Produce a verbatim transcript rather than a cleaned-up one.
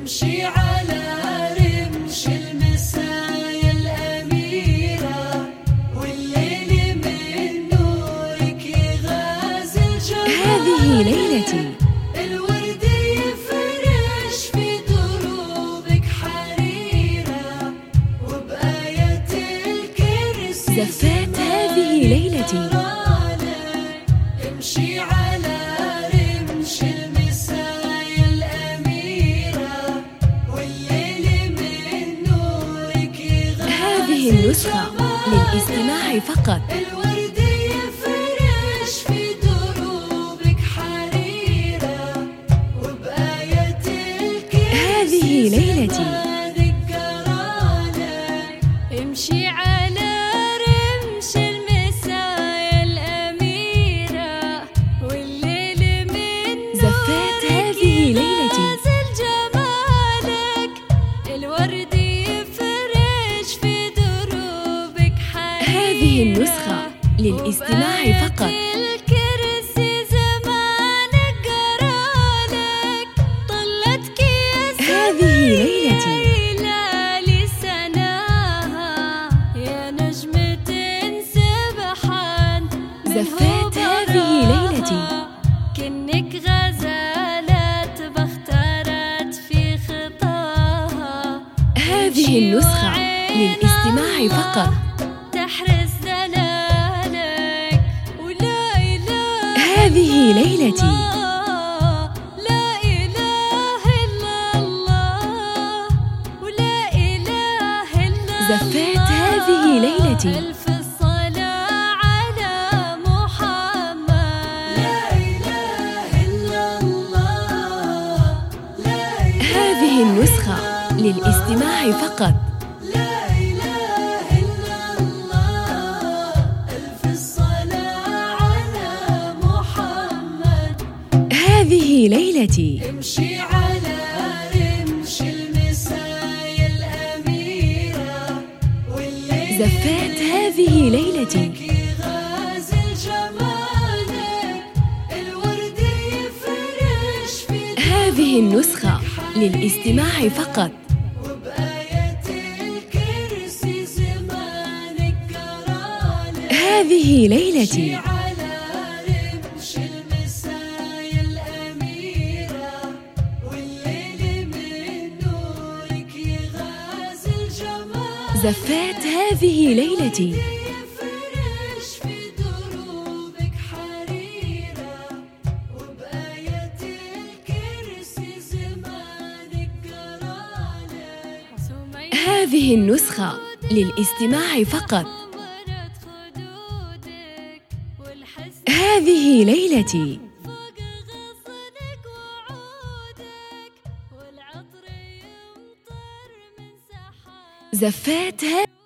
امشي على رمش المسايا الأميرة، والليل من نورك يغازل جمالك. هذه ليلتي. الورد يفرش في دروبك حريرة، وبآية الكرسي زفات هذه ليلتي. امشي على رمش المسايا الأميرة، والليل من نورك يغازل. هذه النسخة للاستماع فقط. الورد يفرش في دروبك حريرة، وبآية الكرسي هذه ليلتي. امشي على رمش المسايا الأميرة، والليل من زفات هذه ليلتي. يغازل جمالك. الورد يفرش في دروبك حريرة، هذه النسخة للاستماع فقط. الكرسي زمانك قرالك. طلتك يا هذه ليلتي. ليالي سناها، يا نجمة سبحان زفات هذه ليلتي. كنك غزالات باختارت في خطاها. هذه النسخة للاستماع فقط. تحرس دلالك، ولا إله هذه ليلتي. لا إله إلا الله، ولا إله إلا الله. زفات هذه ليلتي. ألف الصلاة على محمد. لا إله إلا الله، لا إله. هذه النسخة للاستماع فقط. لا إله إلا الله، ألف الصلاة على محمد. هذه ليلتي. امشي على رمش المسايا الأميرة، والليل زفات هذه ليلتي. يغازل جمالك. الورد يفرش في هذه النسخة للاستماع فقط. وبآية الكرسي زمانك قرالك. هذه ليلتي. على رمش المسايا الأميرة، والليل من نورك يغازل جمالك. زفات هذه ليلتي. يفرش في دروبك حريرة، وبآية الكرسي زمانك قرالك. هذه النسخة للاستماع فقط. هذه ليلتي. فوق غصنك وعودك، والعطر يمطر من سحاب. زفات هذه